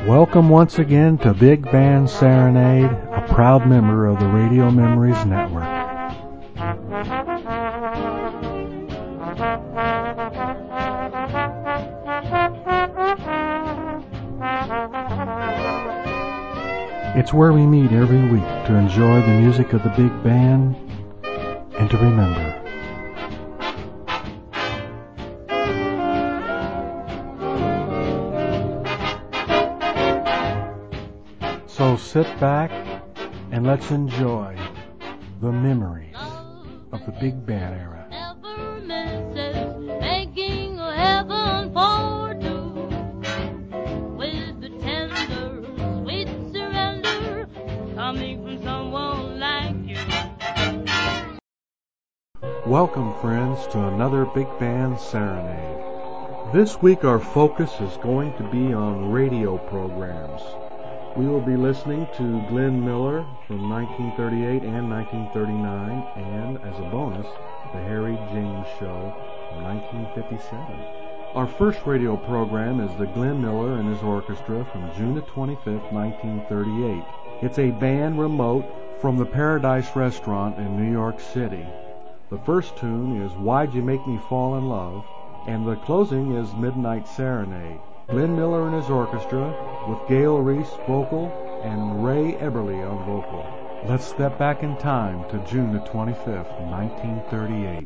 Welcome once again to Big Band Serenade, a proud member of the Radio Memories Network. It's where we meet every week to enjoy the music of the big band and to remember. So sit back and let's enjoy the memories of the big band era. Welcome, friends, to another Big Band Serenade. This week our focus is going to be on radio programs. We will be listening to Glenn Miller from 1938 and 1939, and as a bonus, The Harry James Show from 1957. Our first radio program is the Glenn Miller and his orchestra from June the 25th, 1938. It's a band remote from the Paradise Restaurant in New York City. The first tune is Why'd You Make Me Fall in Love, and the closing is Midnight Serenade. Glenn Miller and his orchestra, with Gail Reese vocal and Ray Eberly on vocal. Let's step back in time to June the 25th, 1938.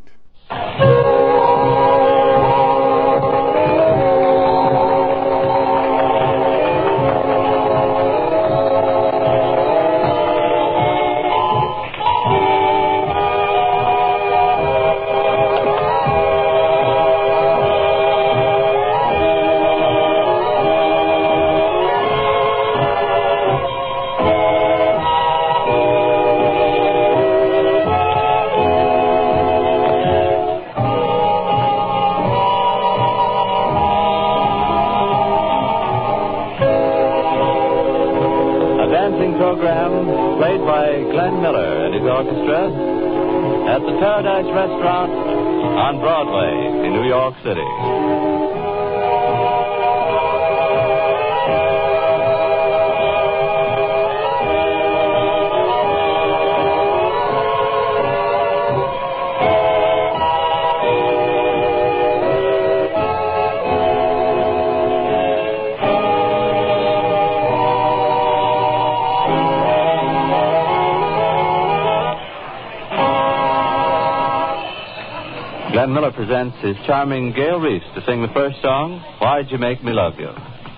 Orchestra at the Paradise Restaurant on Broadway in New York City. Glenn Miller presents his charming Gail Reese to sing the first song, Why'd You Make Me Love You?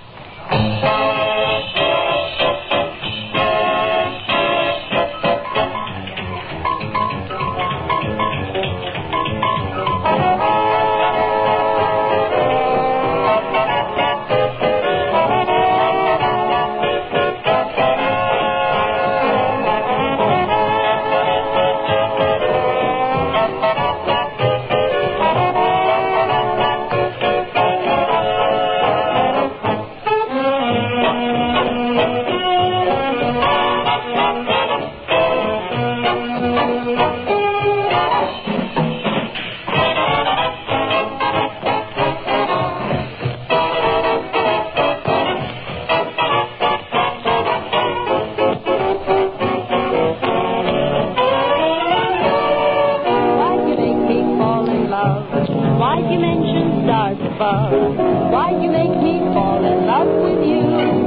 Why'd you make me fall in love with you?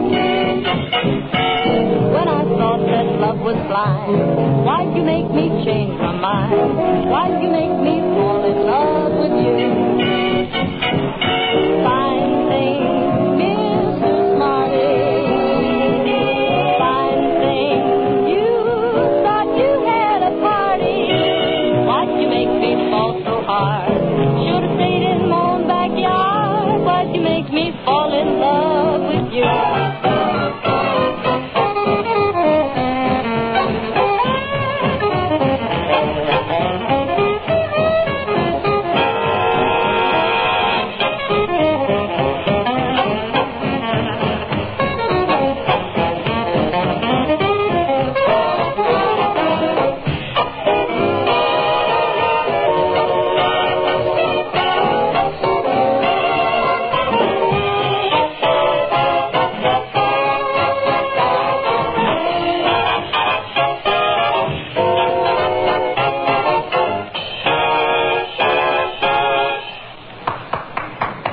When I thought that love was blind, why'd you make me change my mind? Why'd you make me fall in love with you? Fine thing, Mr. Smarty. Fine thing, you thought you had a party. Why'd you make me fall so hard? Should have stayed in my own backyard. Why'd you make me fall in love with you?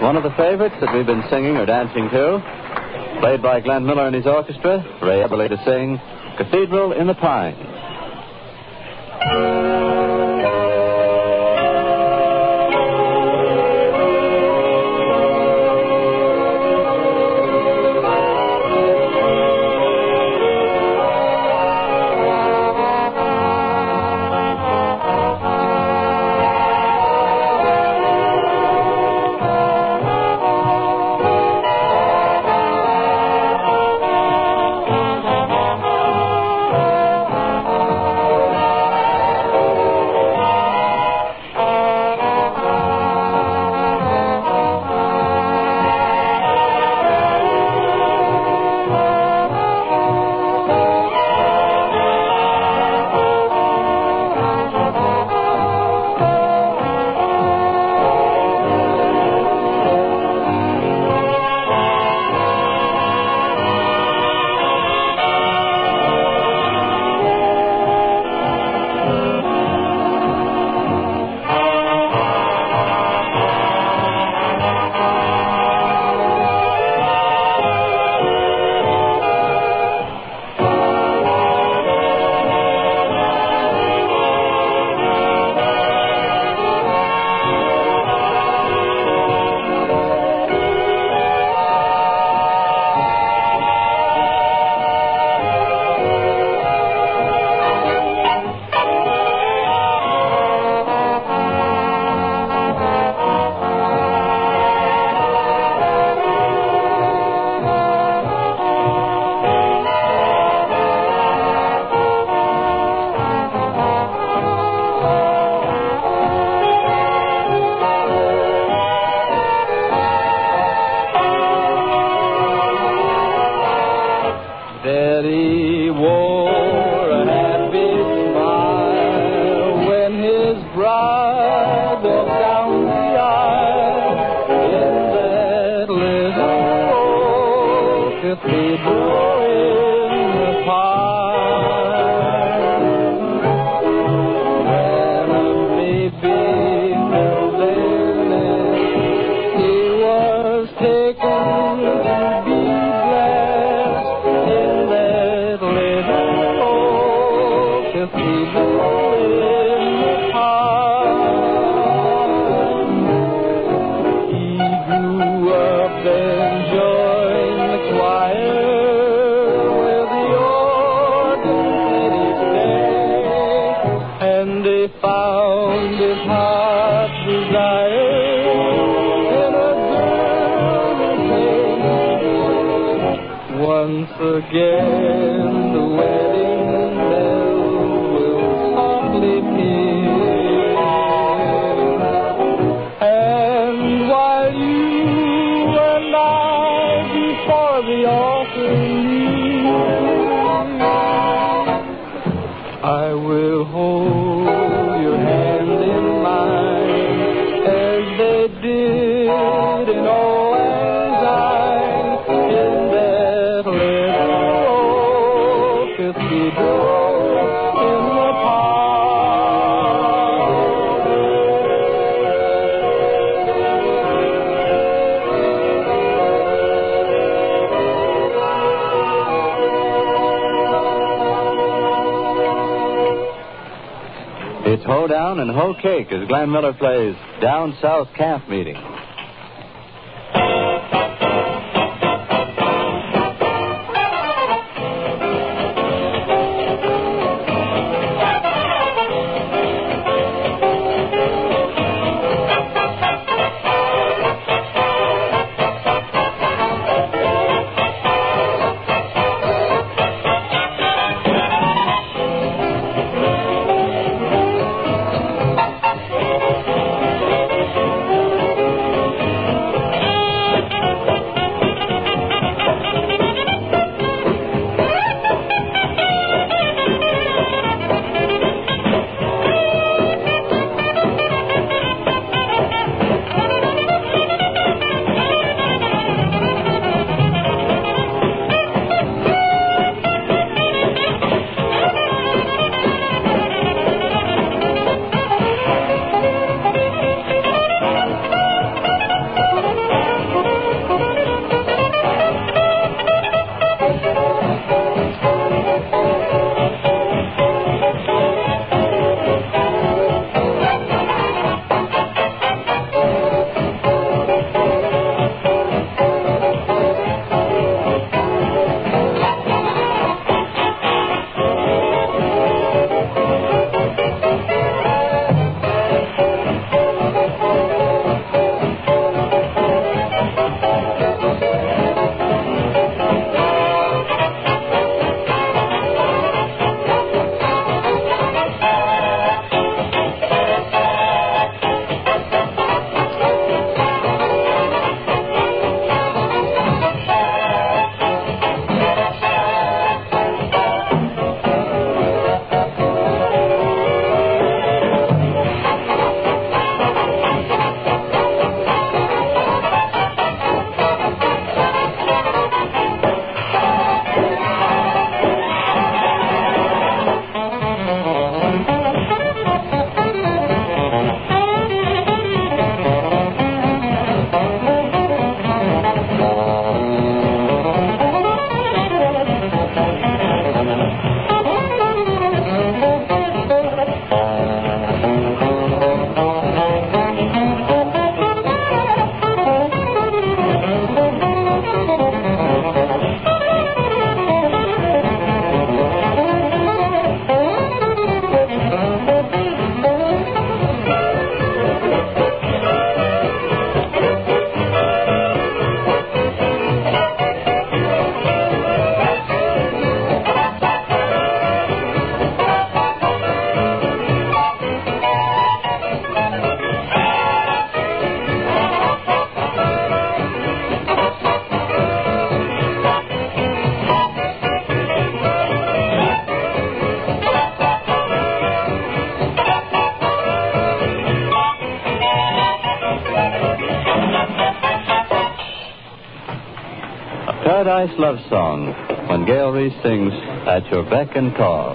one of the favorites that we've been singing or dancing to, played by Glenn Miller and his orchestra, Ray Eberle to sing Cathedral in the Pines. Daddy wore a happy smile when his bride walked down the aisle in that little old cathedral in the park. When a baby fell there, he was taken to be blessed in that little old cathedral in the park. He grew up and joined the choir where the organ played each day, and he found his heart's desire in a girl who came. Once again the wedding bell will softly peal, and while you and I before the altar kneel, I will hold your hand in mine as they did in old Lang Syne in that little old cathedral in the It's Hoedown and Hoe Cake as Glenn Miller plays Down South Camp Meeting. Paradise Love Song, when Gail Reese sings At Your Beck and Call.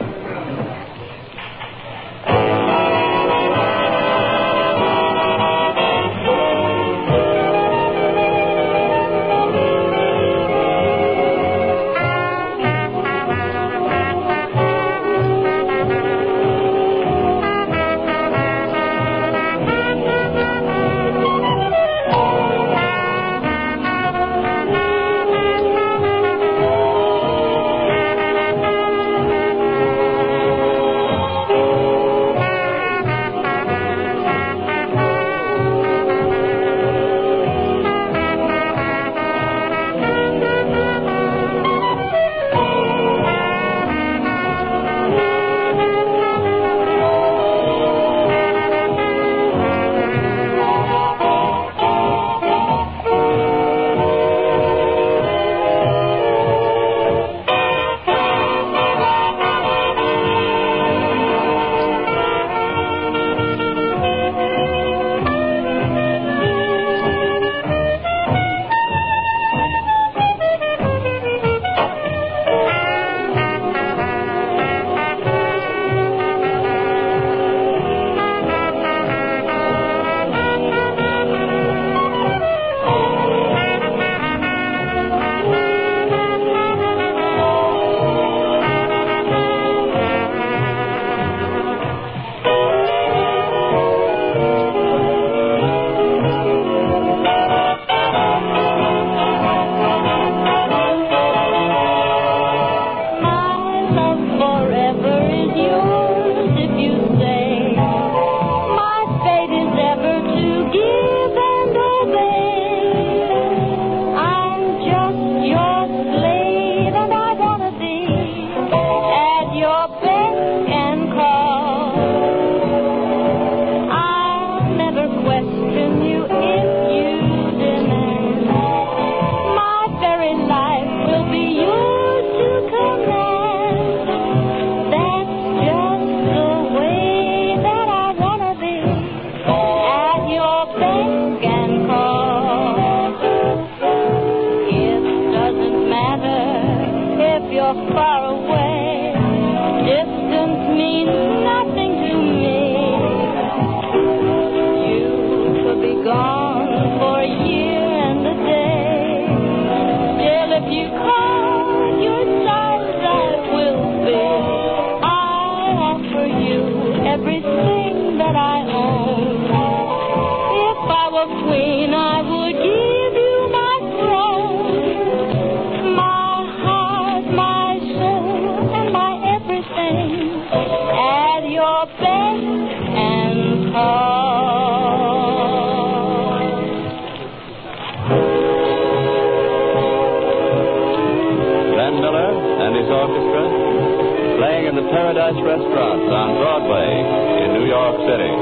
Paradise Restaurant on Broadway in New York City.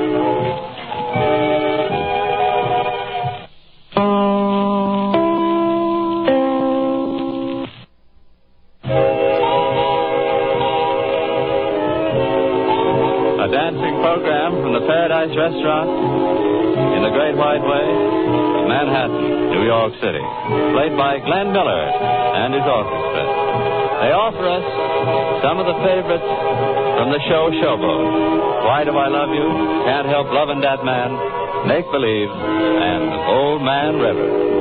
A dancing program from the Paradise Restaurant in the Great Wide Way, Manhattan, New York City. Played by Glenn Miller and his orchestra. They offer us some of the favorites from the show Showboat. Why Do I Love You? Can't Help Loving That Man, Make Believe, and Old Man River.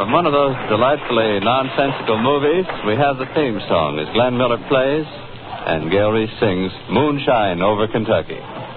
from one of those delightfully nonsensical movies, we have the theme song as Glenn Miller plays and Gail Reese sings Moonshine Over Kentucky.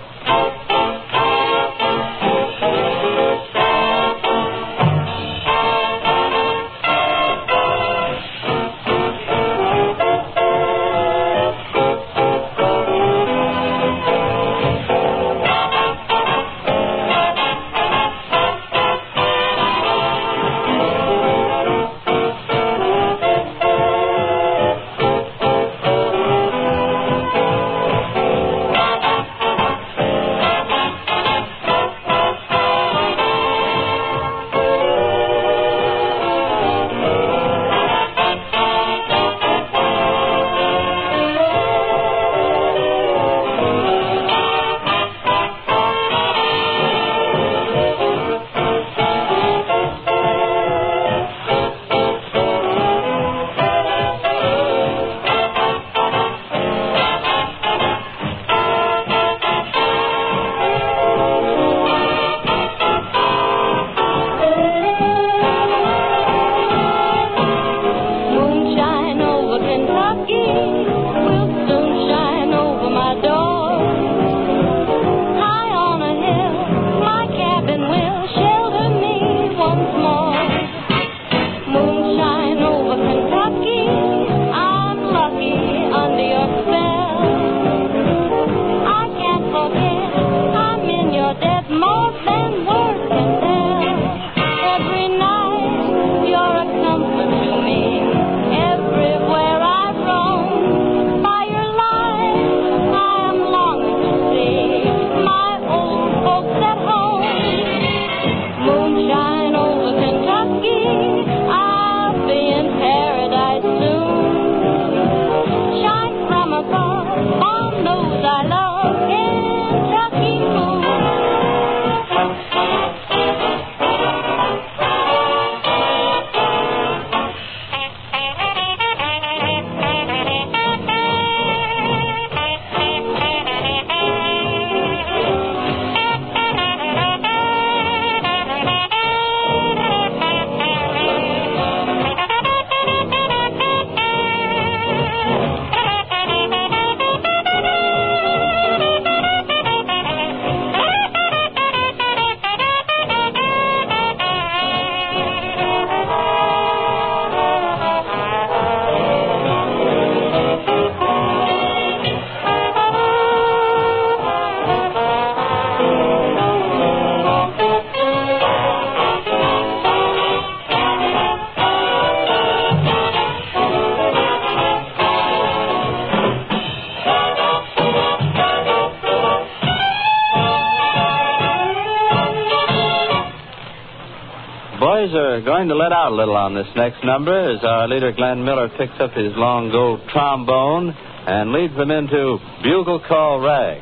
Boys are going to let out a little on this next number as our leader Glenn Miller picks up his long gold trombone and leads them into Bugle Call Rag.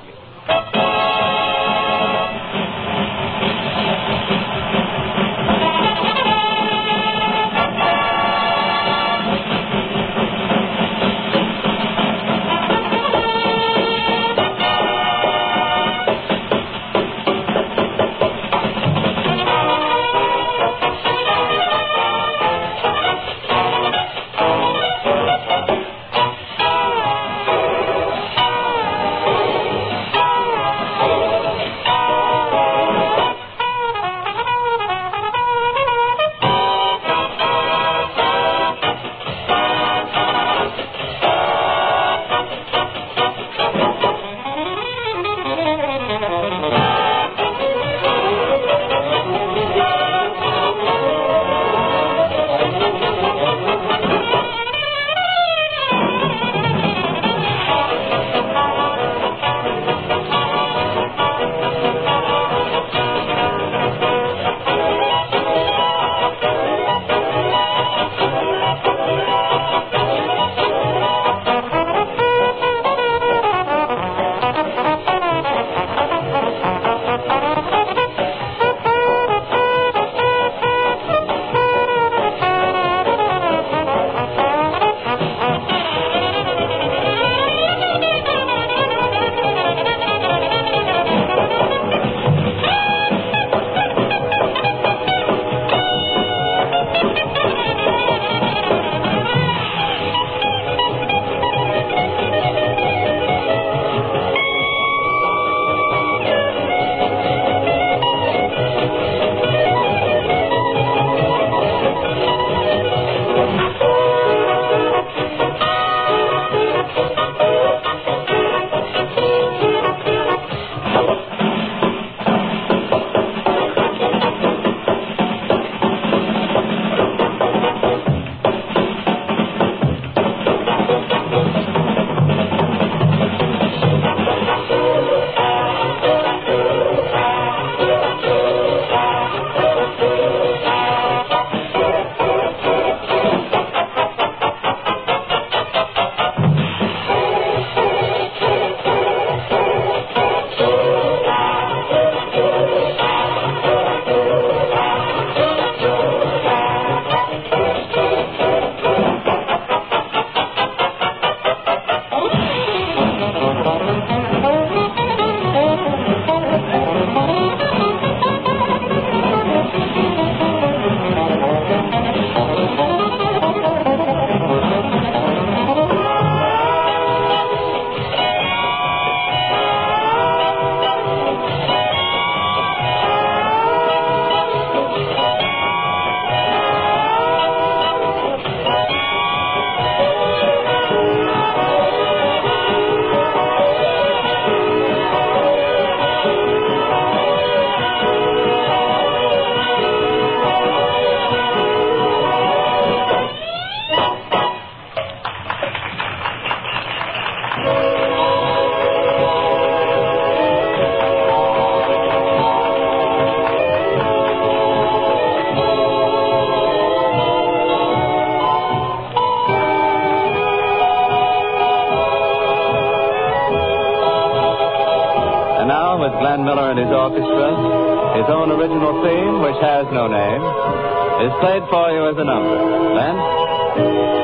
Miller and his orchestra, his own original theme, which has no name, is played for you as a number. Glenn?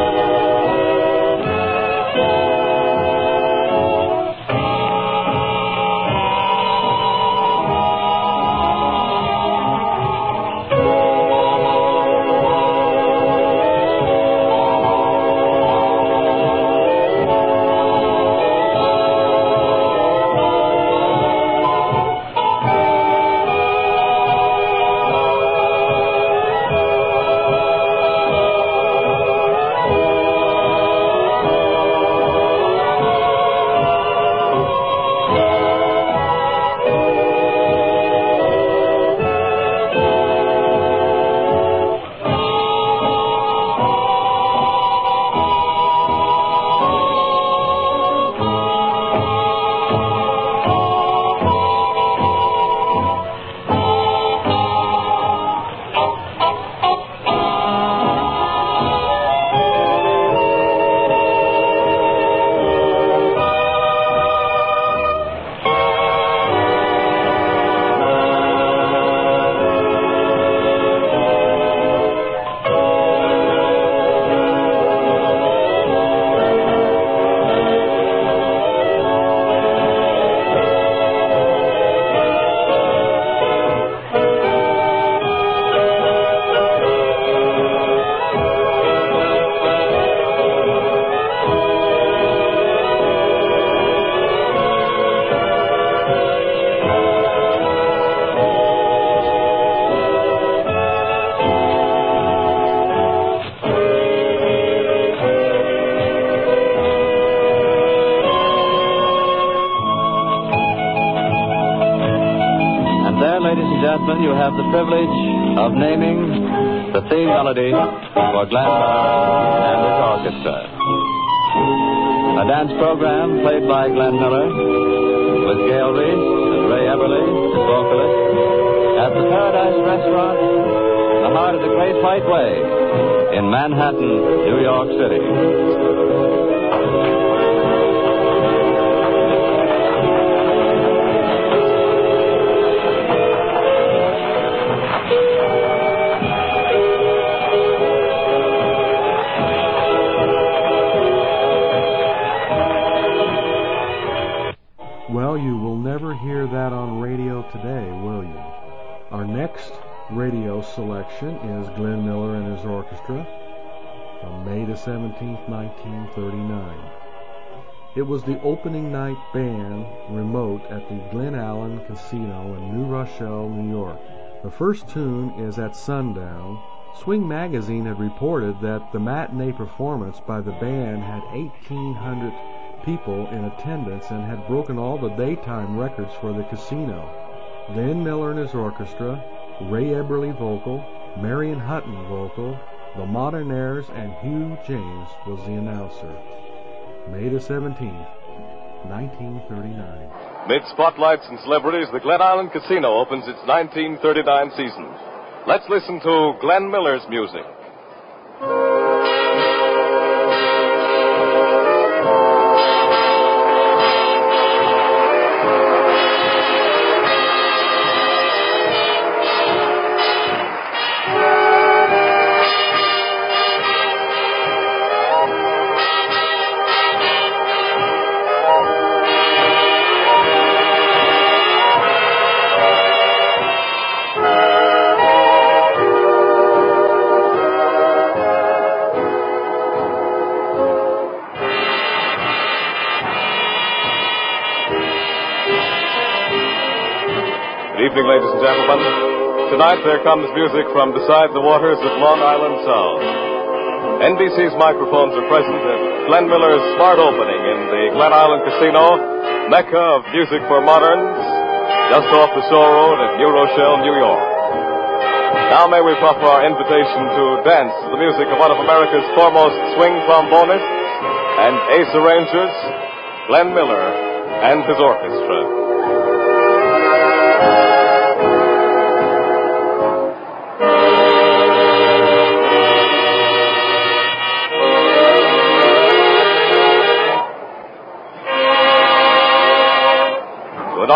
You have the privilege of naming the theme melody for Glenn Miller and his orchestra. A dance program played by Glenn Miller with Gail Reese and Ray Eberly, his vocalist, at the Paradise Restaurant in the heart of the Great White Way in Manhattan, New York City. Well, you will never hear that on radio today, will you? Our next radio selection is Glenn Miller and his orchestra from May the 17th, 1939. It was the opening night band remote at the Glen Allen Casino in New Rochelle, New York. The first tune is At Sundown. Swing Magazine had reported that the matinee performance by the band had 1,800 people in attendance and had broken all the daytime records for the casino. Glenn Miller and his orchestra, Ray Eberly vocal, Marion Hutton vocal, the Modernaires, and Hugh James was the announcer. May the 17th, 1939. Mid spotlights and celebrities, the Glen Allen Casino opens its 1939 season. Let's listen to Glenn Miller's music. Good evening, ladies and gentlemen. Tonight there comes music from beside the waters of Long Island Sound. NBC's microphones are present at Glenn Miller's smart opening in the Glen Island Casino, mecca of music for moderns, just off the Shore Road at New Rochelle, New York. Now may we proffer our invitation to dance to the music of one of America's foremost swing trombonists and ace arrangers, Glenn Miller and his orchestra.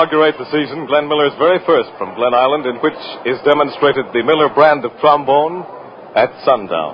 inaugurate the season, Glenn Miller's very first from Glen Island, in which is demonstrated the Miller brand of trombone at sundown.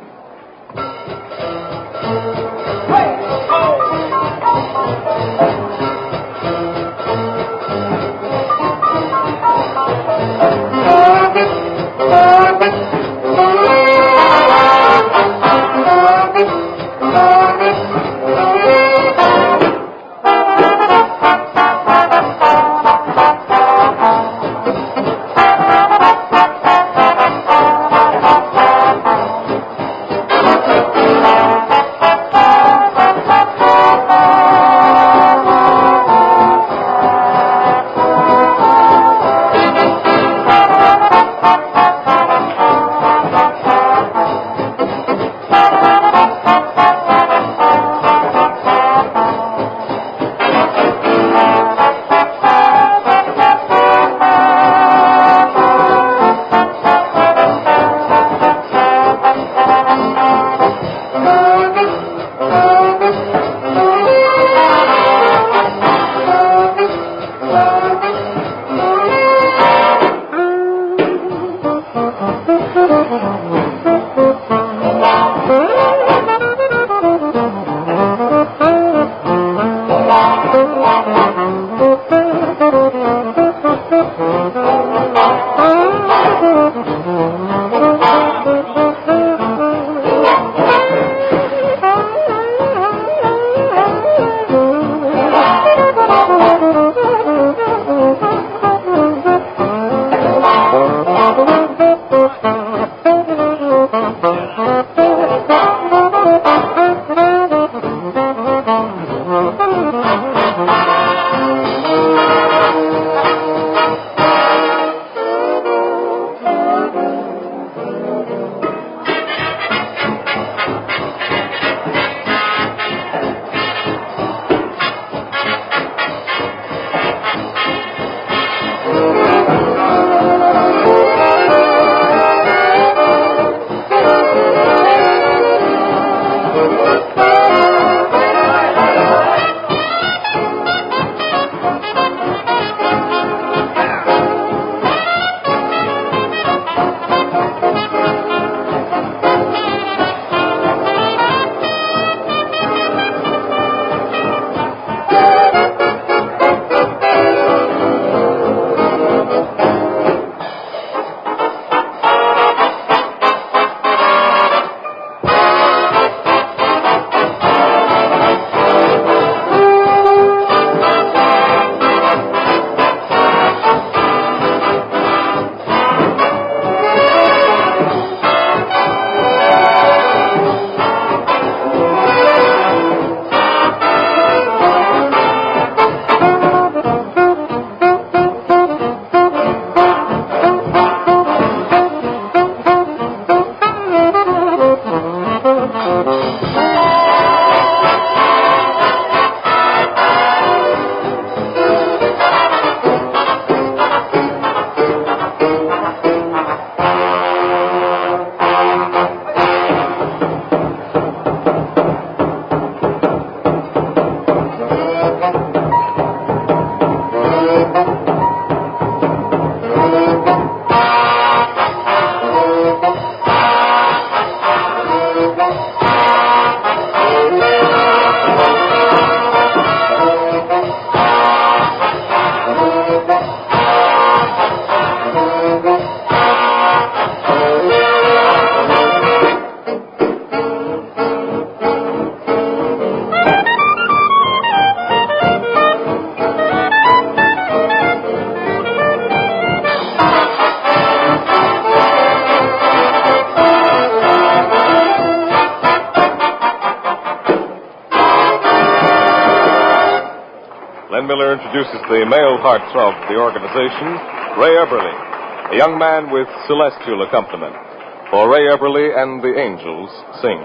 Glenn Miller introduces the male hearts of the organization, Ray Eberly, a young man with celestial accompaniment. For Ray Eberly and the Angels sing.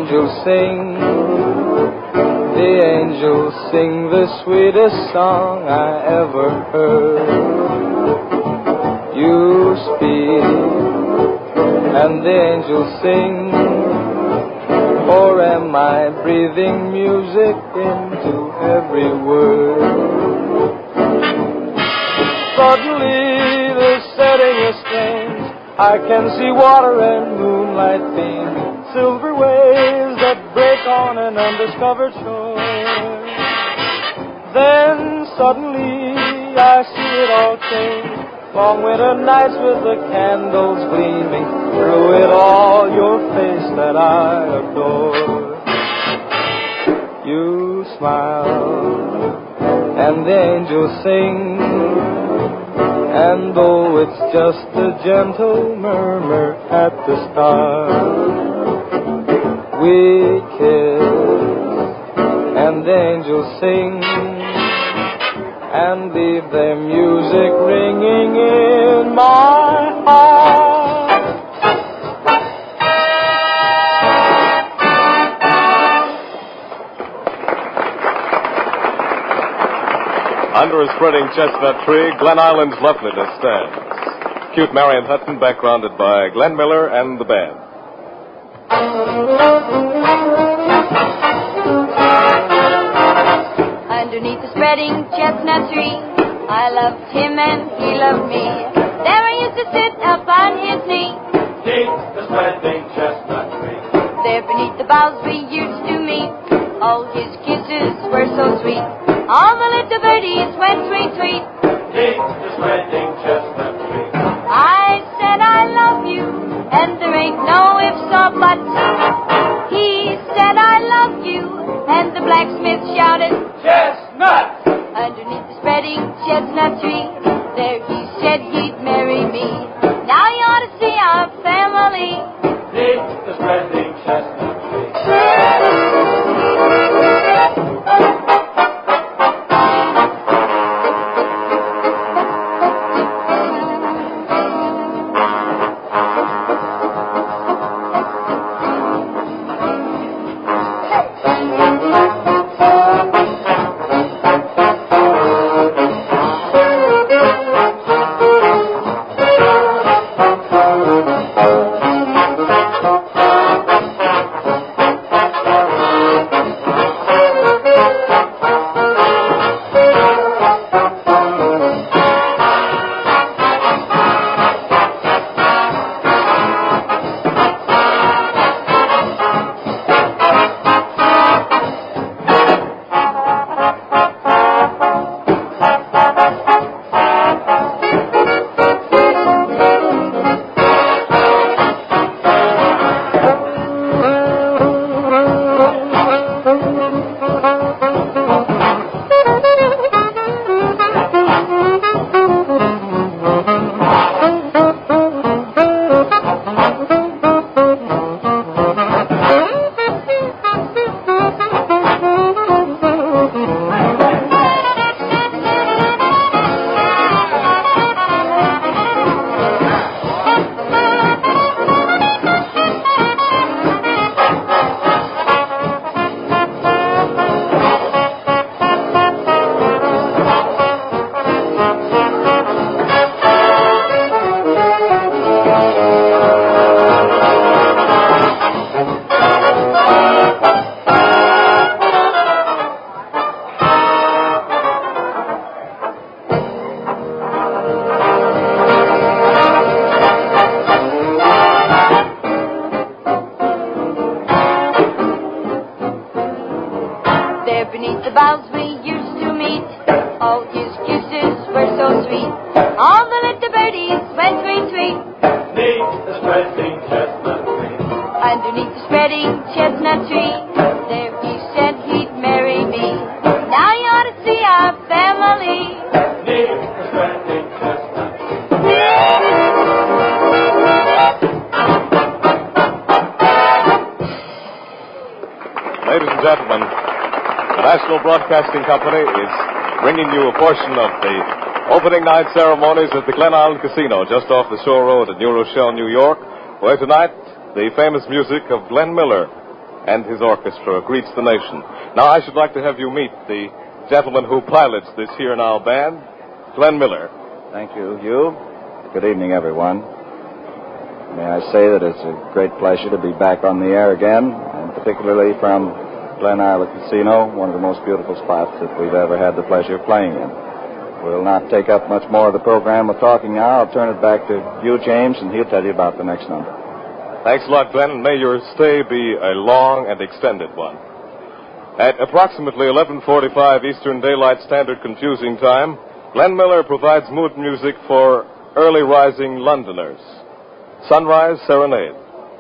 angels sing. The angels sing the sweetest song I ever heard. You speak, and the angels sing. Or am I breathing music into every word? Suddenly the setting is strange. I can see water and moonlight beam, silver waves that break on an undiscovered shore. Then suddenly I see it all change. Long winter nights with the candles gleaming, through it all your face that I adore. You smile and the angels sing, and though it's just a gentle murmur at the start, we kiss and the angels sing, and leave their music ringing in my heart. Under a spreading chestnut tree, Glen Island's loveliness stands. Cute Marion Hutton, backgrounded by Glenn Miller and the band. Underneath the spreading chestnut tree, I loved him and he loved me. There I used to sit up on his knee. Beneath the spreading chestnut tree. There beneath the boughs we used to meet. All his kisses were so sweet. All the little birdies went tweet, tweet. Beneath the spreading chestnut tree. I said I love you, and there ain't no ifs or buts. He said I love you, and the blacksmith shouted, Chestnut! underneath the spreading chestnut tree, there he said he'd marry me. Now you ought to see our family. Beneath the spreading chestnut tree. Beneath the boughs we used to meet. All his kisses were so sweet. All the little birdies went tweet, tweet. Beneath the spreading chestnut tree. Underneath the spreading chestnut tree, there he said he'd marry me. Now you ought to see our family. Beneath the spreading chestnut tree. Ladies and gentlemen, the National Broadcasting Company is bringing you a portion of the opening night ceremonies at the Glen Island Casino just off the Shore Road at New Rochelle, New York, where tonight the famous music of Glenn Miller and his orchestra greets the nation. Now, I should like to have you meet the gentleman who pilots this Here Now band, Glenn Miller. Thank you, Hugh. Good evening, everyone. May I say that it's a great pleasure to be back on the air again, and particularly from Glen Island Casino, one of the most beautiful spots that we've ever had the pleasure of playing in. We'll not take up much more of the program with talking now. I'll turn it back to Hugh James, and he'll tell you about the next number. Thanks a lot, Glenn, and may your stay be a long and extended one. At approximately 11:45 Eastern Daylight Standard Confusing Time, Glenn Miller provides mood music for early rising Londoners. Sunrise Serenade.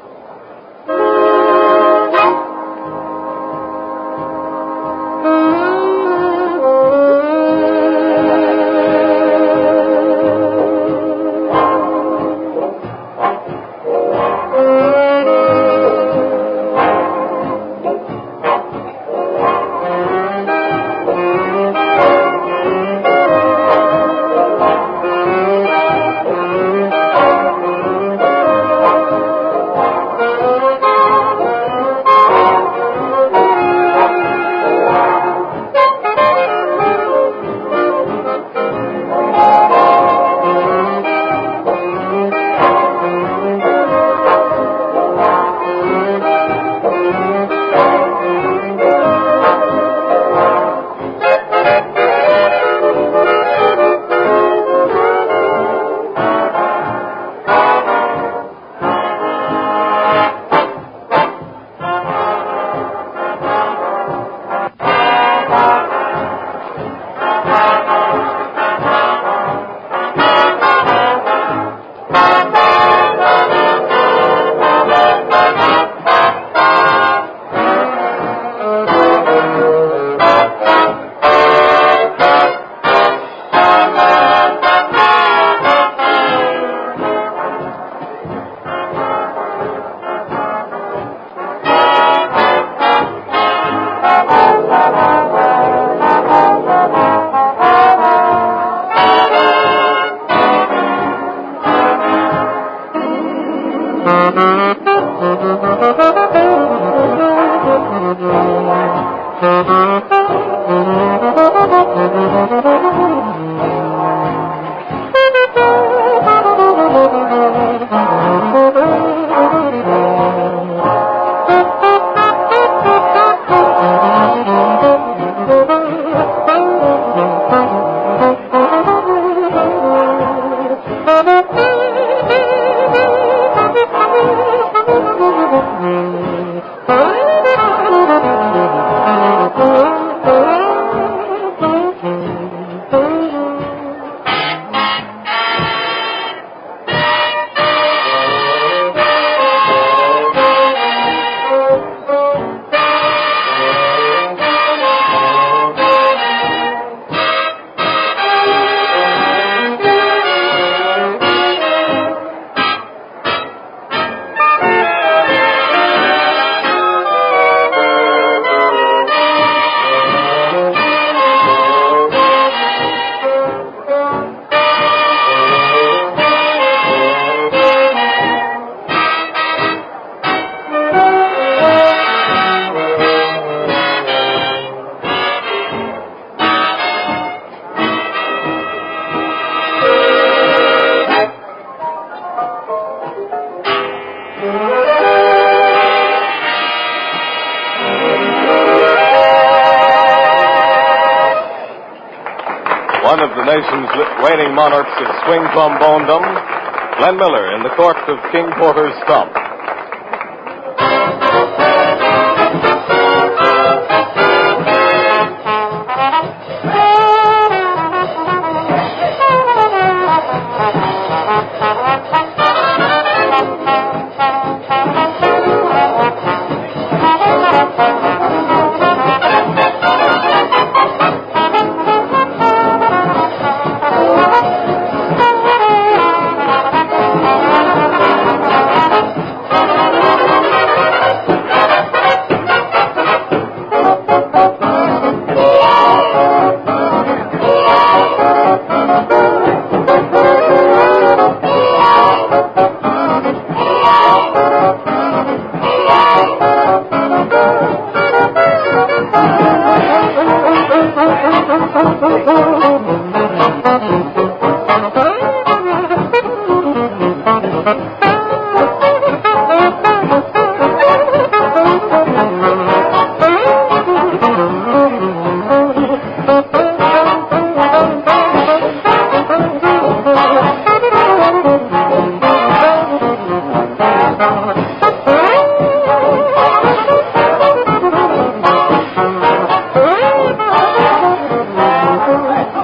One of the nation's reigning monarchs of swing trombonedom, Glenn Miller in the court of King Porter's Stump.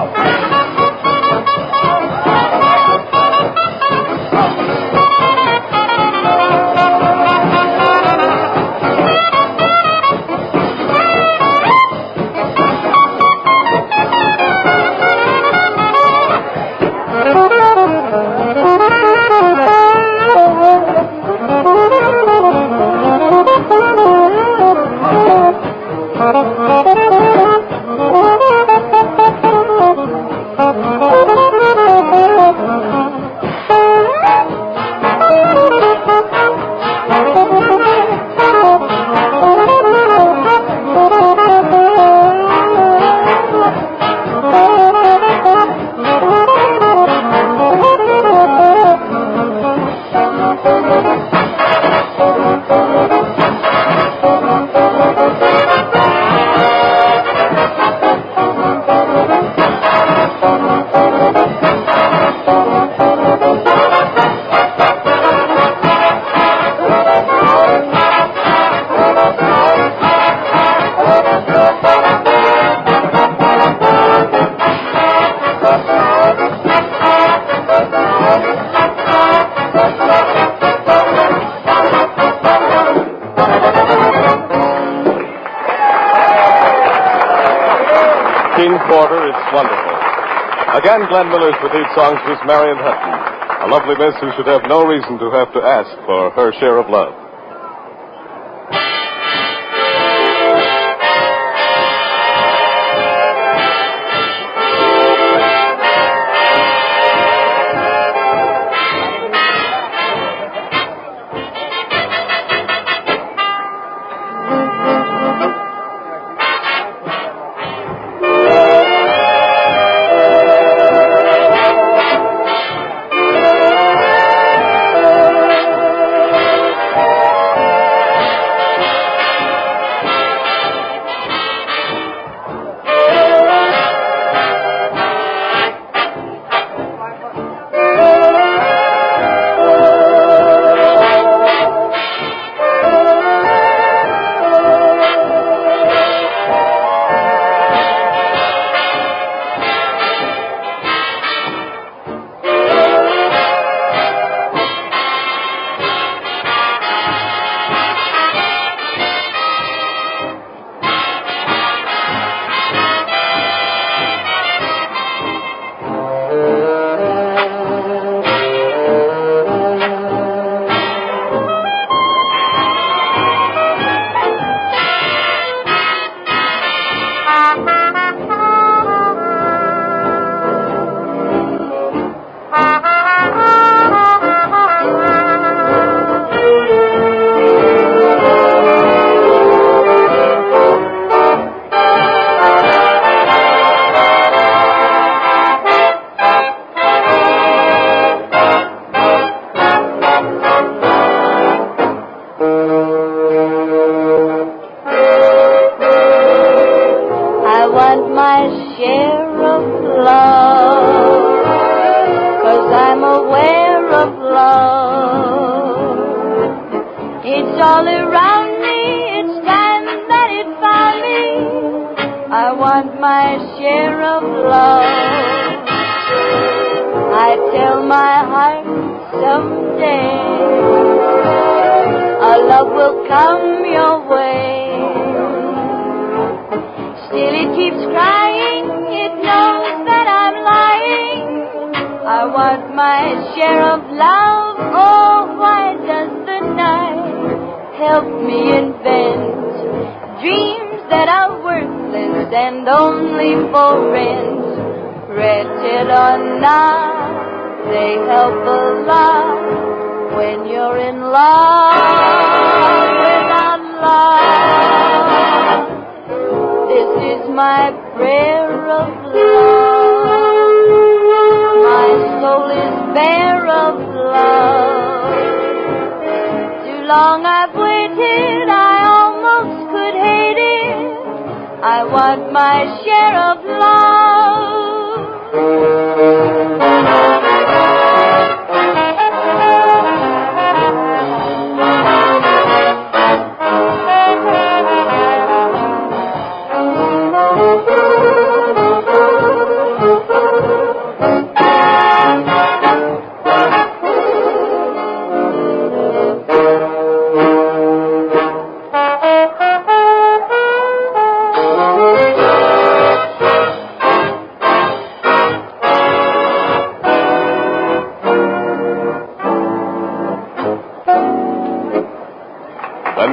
Quarter, it's wonderful. Again, Glenn Miller's with these songs was Marion Hutton, a lovely miss who should have no reason to have to ask for her share of love.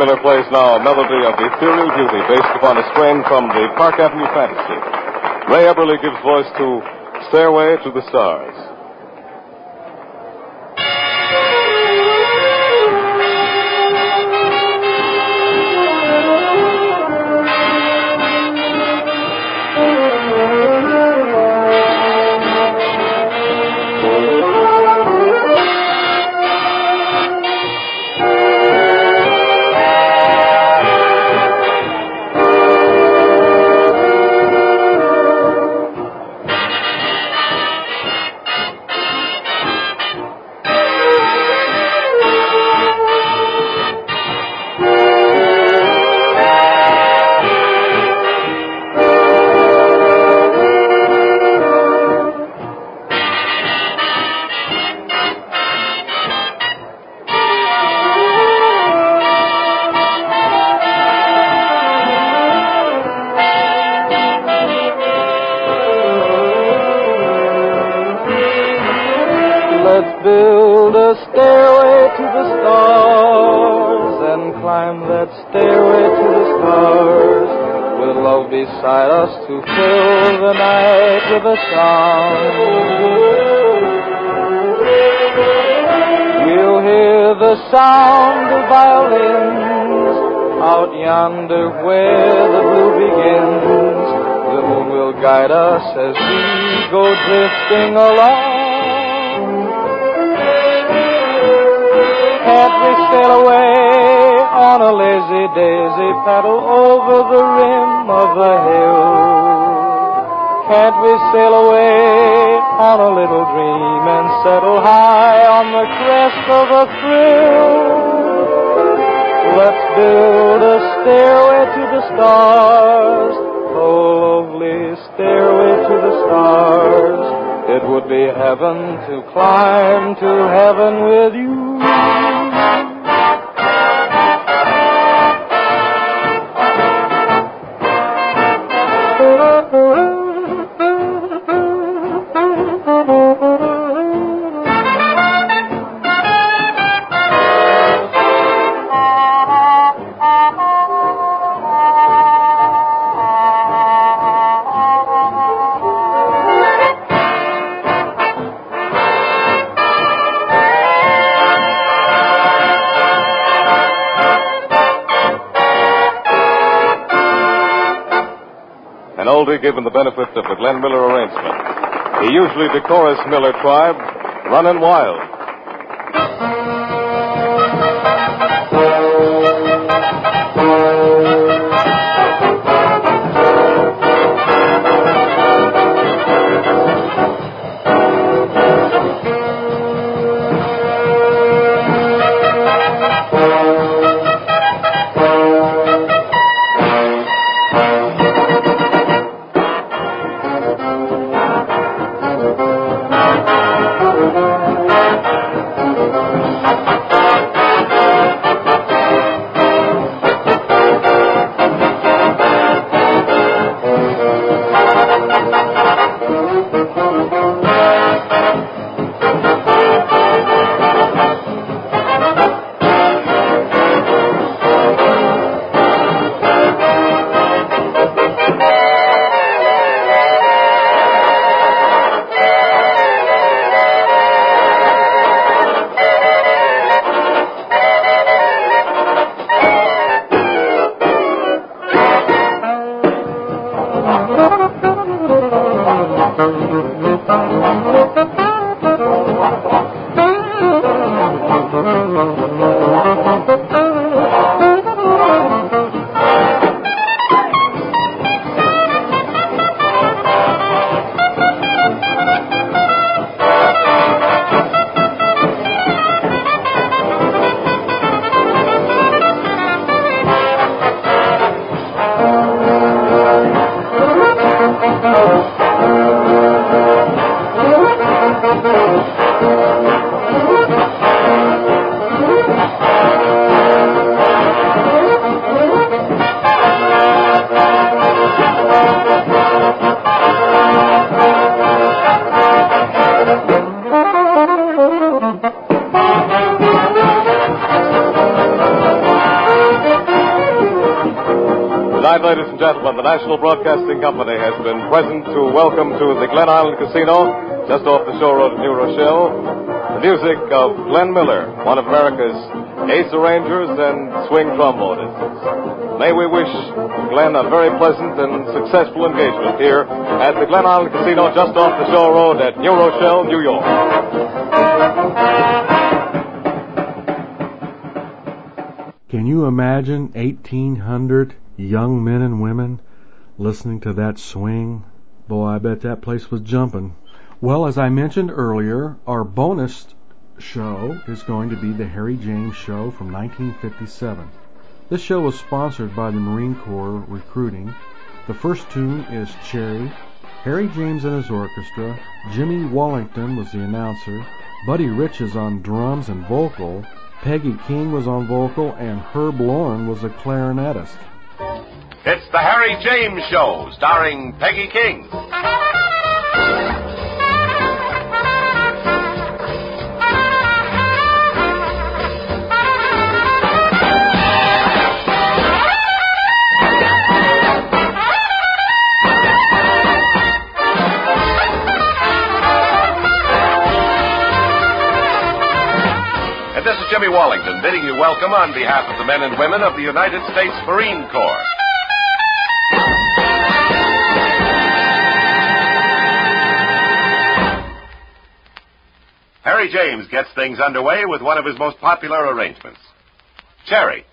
Miller plays now a melody of ethereal beauty based upon a strain from the Park Avenue Fantasy. Ray Eberly gives voice to Stairway to the Stars. Let's build a stairway to the stars and climb that stairway to the stars with love beside us to fill the night with a sound. We'll hear the sound of violins out yonder where the blue begins. The moon will guide us as we go drifting along. Can't we sail away on a lazy daisy, paddle over the rim of the hill? Can't we sail away on a little dream and settle high on the crest of a thrill? Let's build a stairway to the stars, a lovely stairway to the stars. It would be heaven to climb to heaven with you. An oldie given the benefit of the Glenn Miller arrangement. The usually decorous Miller tribe, running wild. gentlemen, the National Broadcasting Company has been present to welcome to the Glen Island Casino, just off the shore road of New Rochelle, the music of Glenn Miller, one of America's ace arrangers and swing trombonists. May we wish Glenn a very pleasant and successful engagement here at the Glen Island Casino, just off the shore road at New Rochelle, New York. Can you imagine 1,800 young men and women listening to that swing? Boy, I bet that place was jumping. Well, as I mentioned earlier, our bonus show is going to be the Harry James Show from 1957. This show was sponsored by the Marine Corps Recruiting. The first tune is Cherry. Harry James and his orchestra. Jimmy Wallington was the announcer. Buddy Rich is on drums and vocal. Peggy King was on vocal, and Herb Lauren was a clarinetist. It's the Harry James Show, starring Peggy King. This is Jimmy Wallington bidding you welcome on behalf of the men and women of the United States Marine Corps. Harry James gets things underway with one of his most popular arrangements, Cherry.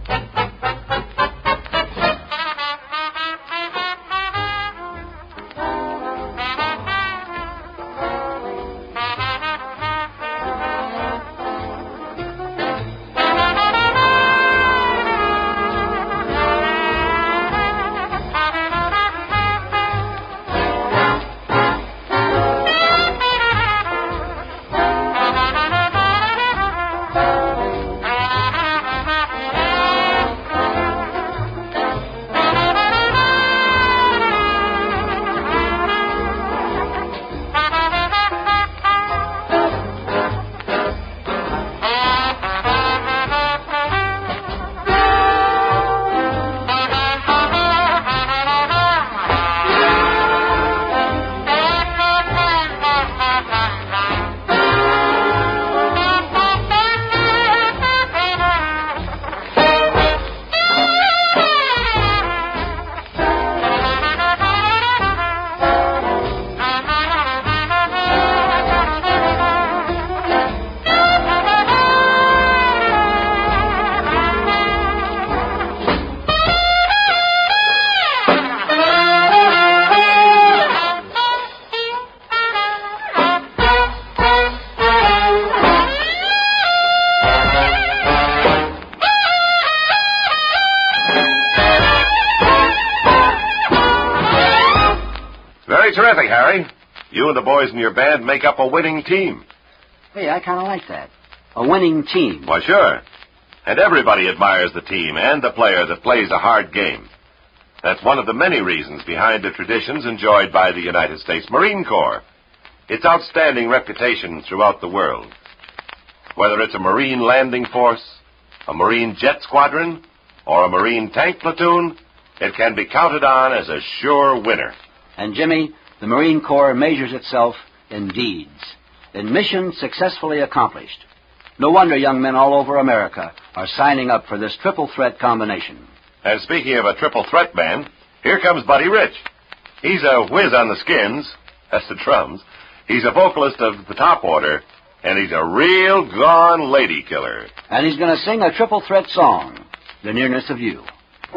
Terrific, Harry. You and the boys in your band make up a winning team. Hey, I kind of like that. A winning team. Why, sure. And everybody admires the team and the player that plays a hard game. That's one of the many reasons behind the traditions enjoyed by the United States Marine Corps. Its outstanding reputation throughout the world. Whether it's a Marine landing force, a Marine jet squadron, or a Marine tank platoon, it can be counted on as a sure winner. And, Jimmy, the Marine Corps measures itself in deeds, in missions successfully accomplished. No wonder young men all over America are signing up for this triple threat combination. And speaking of a triple threat band, here comes Buddy Rich. He's a whiz on the skins, that's the drums. He's a vocalist of the top order, and he's a real gone lady killer. And he's going to sing a triple threat song, The Nearness of You.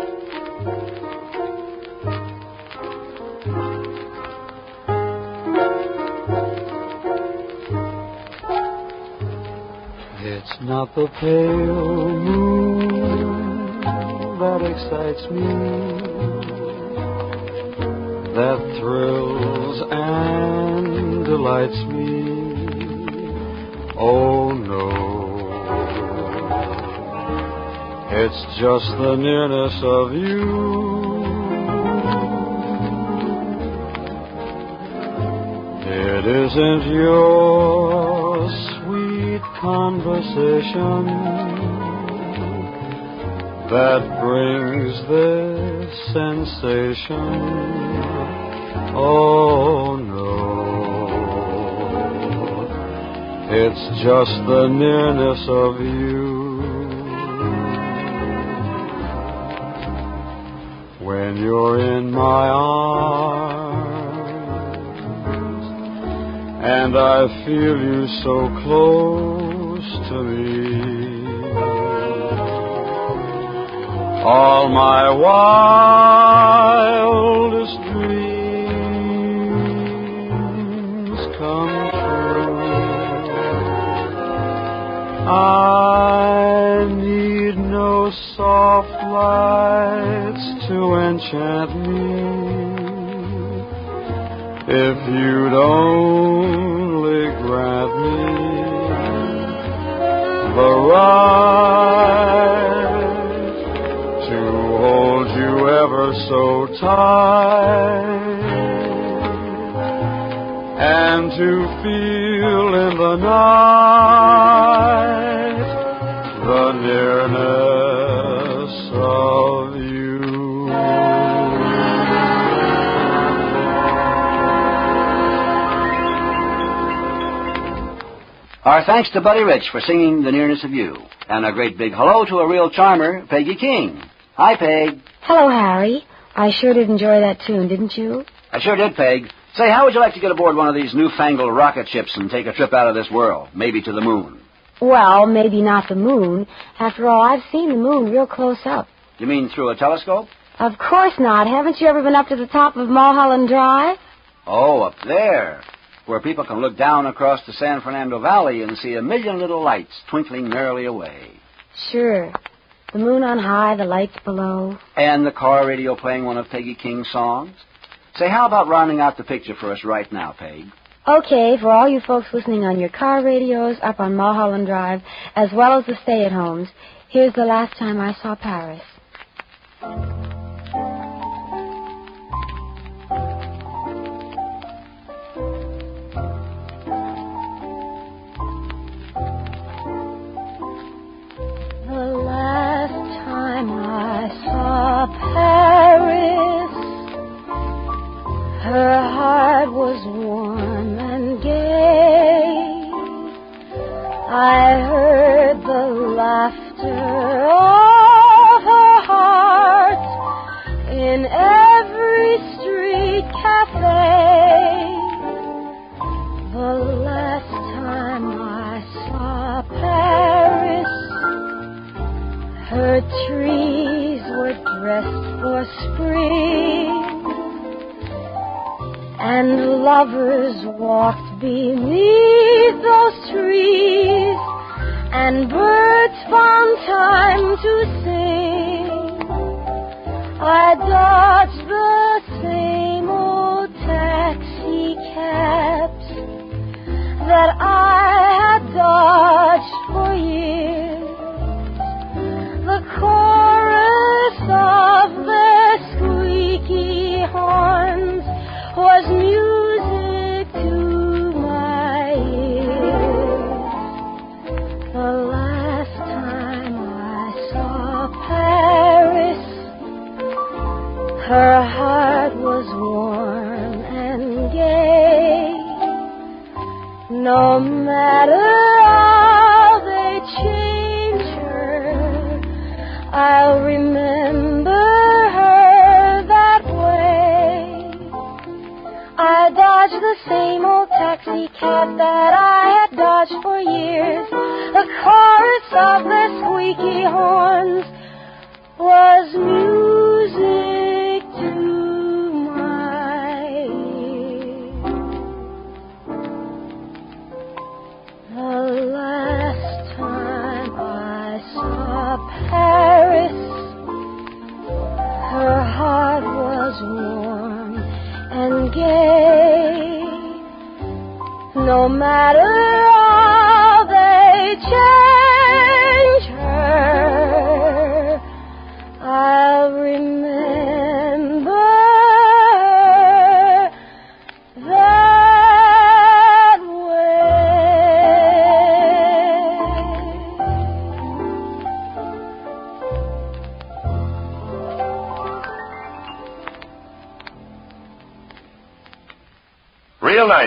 It's not the pale moon that excites me, that thrills and delights me. Oh no, it's just the nearness of you. It isn't your sweet conversation that brings this sensation. Oh no, it's just the nearness of you. When you're in my arms and I feel you so close to me, all my wildest dreams come true. I need no soft lights to enchant me if you'd only grant me the right to hold you ever so tight and to feel in the night the nearness of you. Our thanks to Buddy Rich for singing The Nearness of You. And a great big hello to a real charmer, Peggy King. Hi, Peg. Hello, Harry. I sure did enjoy that tune, didn't you? I sure did, Peg. Say, how would you like to get aboard one of these newfangled rocket ships and take a trip out of this world, maybe to the moon? Well, maybe not the moon. After all, I've seen the moon real close up. You mean through a telescope? Of course not. Haven't you ever been up to the top of Mulholland Drive? Oh, up there, where people can look down across the San Fernando Valley and see a million little lights twinkling merrily away. Sure. The moon on high, the lights below. And the car radio playing one of Peggy King's songs. Say, how about rounding out the picture for us right now, Peg? Okay, for all you folks listening on your car radios up on Mulholland Drive, as well as the stay-at-homes, here's the last time I saw Paris. The last time I saw Paris, her heart was warm and gay. I heard the laughter of her heart in every street cafe. The last time I saw Paris, her trees were dressed for spring, and lovers walked beneath those trees, and birds found time to sing. I dodged the same old taxi cabs that I had dodged for years. The chorus of their squeaky horns was music to my ears. The last time I saw Paris, her heart was warm and gay. No matter how they change her, I'll remember her that way. I dodged the same old taxi cab that I had dodged for years. The chorus of their squeaky horns was music to my ears. The last time I saw Paris, her heart was warm and gay. No matter how they change her, I'll remember that way.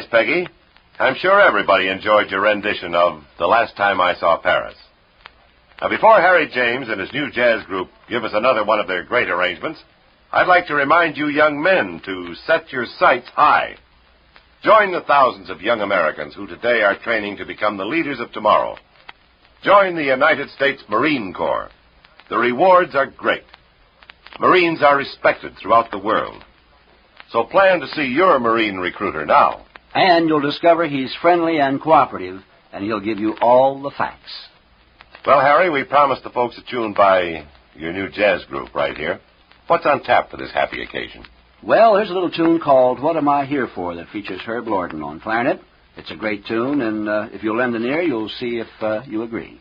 Miss Peggy. I'm sure everybody enjoyed your rendition of The Last Time I Saw Paris. Now, before Harry James and his new jazz group give us another one of their great arrangements, I'd like to remind you young men to set your sights high. Join the thousands of young Americans who today are training to become the leaders of tomorrow. Join the United States Marine Corps. The rewards are great. Marines are respected throughout the world. So plan to see your Marine recruiter now. And you'll discover he's friendly and cooperative, and he'll give you all the facts. Well, Harry, we promised the folks at Tune by your new jazz group right here. What's on tap for this happy occasion? Well, there's a little tune called What Am I Here For that features Herb Lorden on clarinet. It's a great tune, and if you'll lend an ear, you'll see if you agree.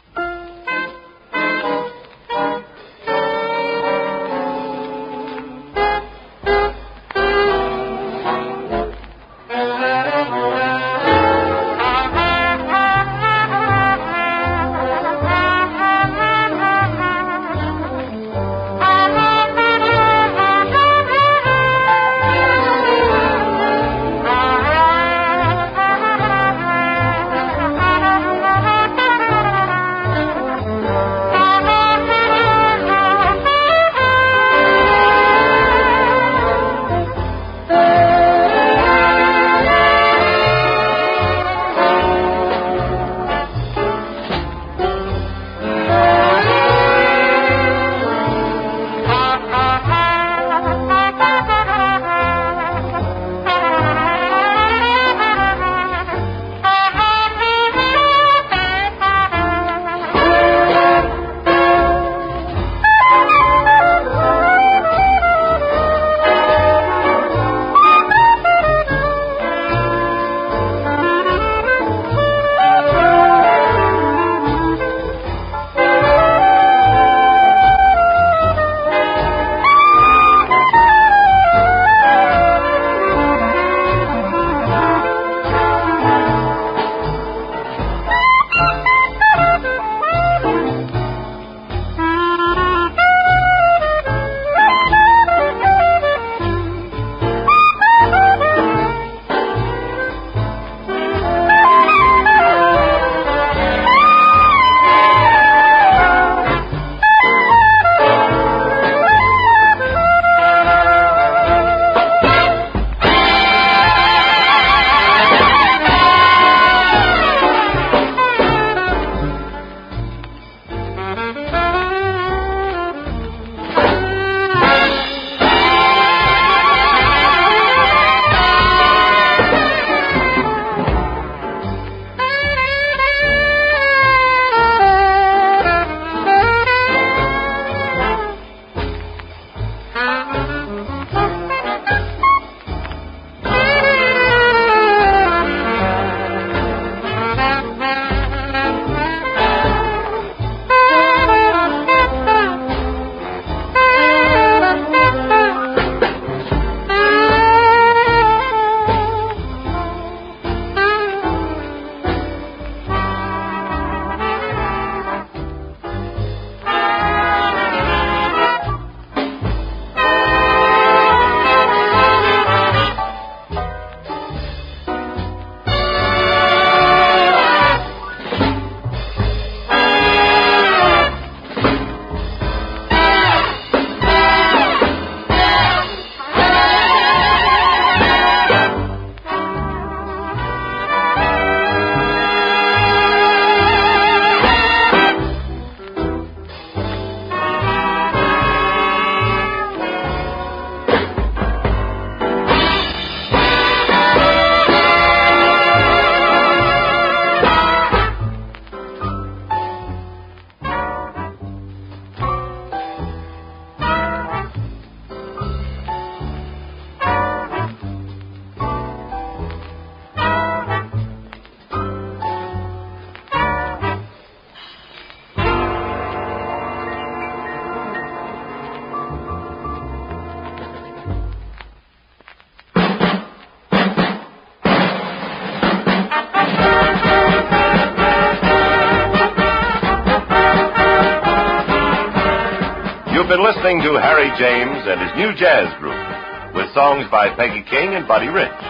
You've been listening to Harry James and his new jazz group with songs by Peggy King and Buddy Rich.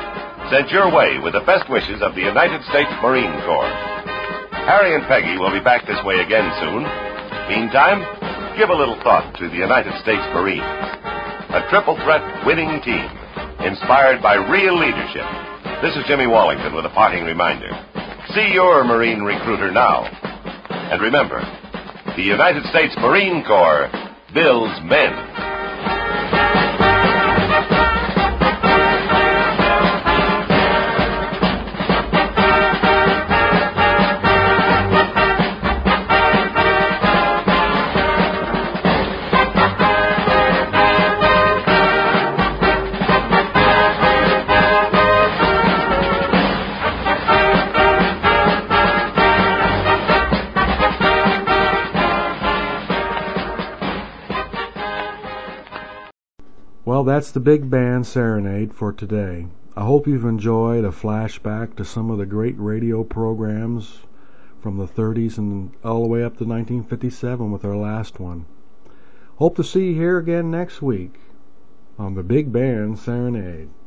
sent your way with the best wishes of the United States Marine Corps. Harry and Peggy will be back this way again soon. Meantime, give a little thought to the United States Marines. A triple threat winning team, inspired by real leadership. This is Jimmy Wallington with a parting reminder. See your Marine recruiter now. And remember, the United States Marine Corps builds men. Well, that's the Big Band Serenade for today. I hope you've enjoyed a flashback to some of the great radio programs from the 30s and all the way up to 1957 with our last one. Hope to see you here again next week on the Big Band Serenade.